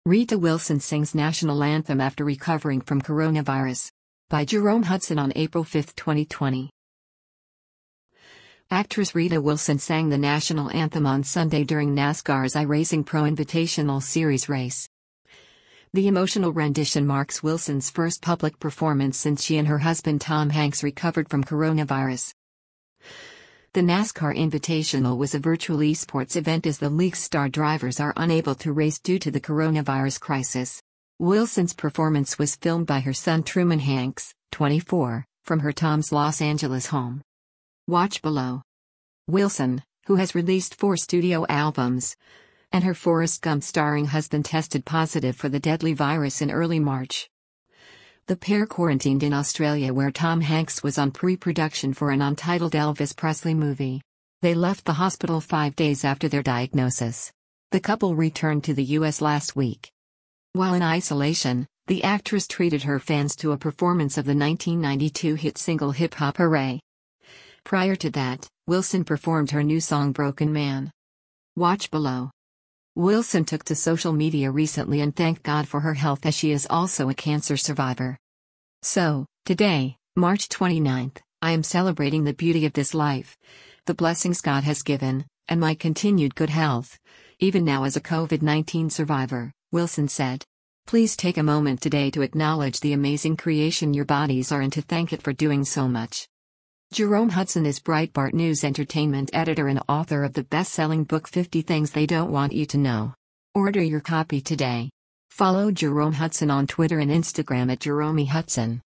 Rita Wilson sings national anthem after recovering from coronavirus. By Jerome Hudson on April 5, 2020. Actress Rita Wilson sang the national anthem on Sunday during NASCAR's iRacing Pro Invitational Series race. The emotional rendition marks Wilson's first public performance since she and her husband Tom Hanks recovered from coronavirus. The NASCAR Invitational was a virtual esports event as the league's star drivers are unable to race due to the coronavirus crisis. Wilson's performance was filmed by her son Truman Hanks, 24, from her Tom's Los Angeles home. Watch below. Wilson, who has released 4 studio albums, and her Forrest Gump starring husband tested positive for the deadly virus in early March. The pair quarantined in Australia where Tom Hanks was on pre-production for an untitled Elvis Presley movie. They left the hospital 5 days after their diagnosis. The couple returned to the U.S. last week. While in isolation, the actress treated her fans to a performance of the 1992 hit single Hip Hop Hooray. Prior to that, Wilson performed her new song Broken Man. Watch below. Wilson took to social media recently and thanked God for her health as she is also a cancer survivor. So, today, March 29th, I am celebrating the beauty of this life, the blessings God has given, and my continued good health, even now as a COVID-19 survivor, Wilson said. Please take a moment today to acknowledge the amazing creation your bodies are and to thank it for doing so much. Jerome Hudson is Breitbart News entertainment editor and author of the best-selling book 50 Things They Don't Want You to Know. Order your copy today. Follow Jerome Hudson on Twitter and Instagram at Jerome Hudson.